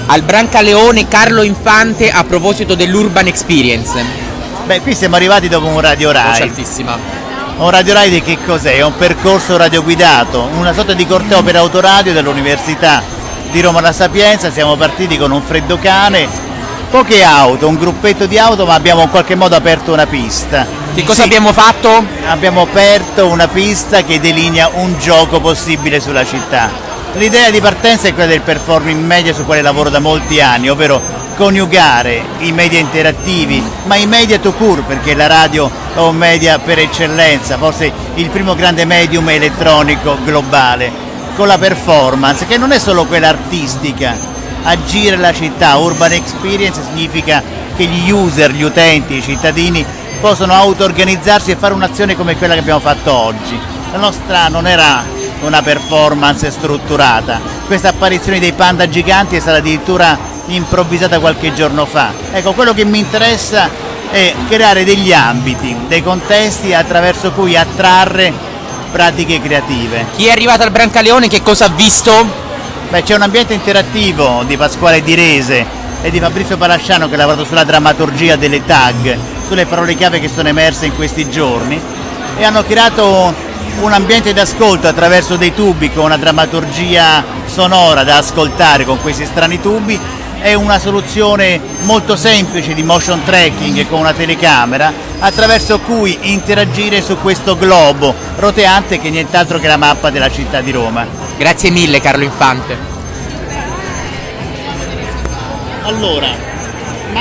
Al Brancaleone Carlo Infante a proposito dell'Urban Experience. Beh, qui siamo arrivati dopo un Radio Rai. Voce altissima. Un Radio Rai di che cos'è? È un percorso radioguidato, una sorta di corteo per autoradio dell'Università di Roma La Sapienza. Siamo partiti con un freddo cane, poche auto, un gruppetto di auto, ma abbiamo in qualche modo aperto una pista. Che cosa abbiamo fatto? Abbiamo aperto una pista che delinea un gioco possibile sulla città. L'idea di partenza è quella del performing media su quale lavoro da molti anni, ovvero coniugare i media interattivi, ma i media tout court, perché la radio è un media per eccellenza, forse il primo grande medium elettronico globale, con la performance, che non è solo quella artistica. Agire la città, Urban Experience, significa che gli user, gli utenti, i cittadini possono auto-organizzarsi e fare un'azione come quella che abbiamo fatto oggi. La nostra non era una performance strutturata, questa apparizione dei panda giganti è stata addirittura improvvisata qualche giorno fa. Ecco, quello che mi interessa è creare degli ambiti, dei contesti attraverso cui attrarre pratiche creative. Chi è arrivato al Brancaleone che cosa ha visto? Beh, c'è un ambiente interattivo di Pasquale Direse e di Fabrizio Palasciano, che ha lavorato sulla drammaturgia delle tag, sulle parole chiave che sono emerse in questi giorni, e hanno creato un ambiente d'ascolto attraverso dei tubi con una drammaturgia sonora da ascoltare con questi strani tubi. È una soluzione molto semplice di motion tracking con una telecamera attraverso cui interagire su questo globo roteante che è nient'altro che la mappa della città di Roma. Grazie mille Carlo Infante. Allora,